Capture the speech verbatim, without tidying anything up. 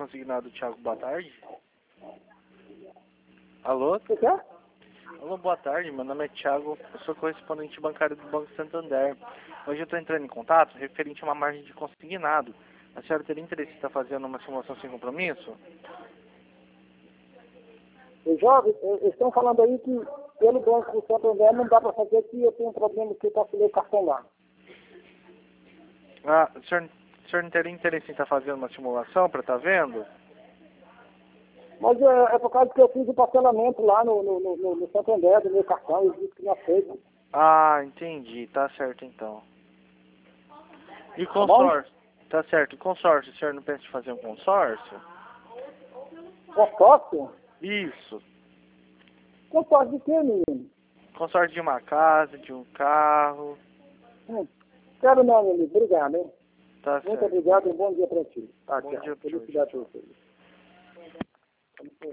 consignado, Thiago, boa tarde. Alô? Você quer? Alô, boa tarde, meu nome é Thiago, eu sou correspondente bancário do Banco Santander. Hoje eu estou entrando em contato referente a uma margem de consignado. A senhora teria interesse em estar fazendo uma simulação sem compromisso? Os jovens, eles estão falando aí que pelo Banco do Santander não dá para fazer, que eu tenho um problema que eu cancelei o cartão lá. Ah, o senhor, o senhor não teria interesse em estar fazendo uma simulação para estar vendo? Mas é, é por causa que eu fiz o parcelamento lá no, no, no, no Santander do meu cartão, eles disseram que não aceitam. Ah, entendi, tá certo então. E Tá bom? consórcio? Tá certo, e consórcio, o senhor não pensa em fazer um consórcio? Consórcio? Isso. Consórcio de quê, menino? Consórcio de uma casa, de um carro. Hum. Quero não, menino. Obrigado, hein? Tá Muito certo. obrigado e um bom dia para ti. Tá, Bom tchau. dia pra Felicidade para você.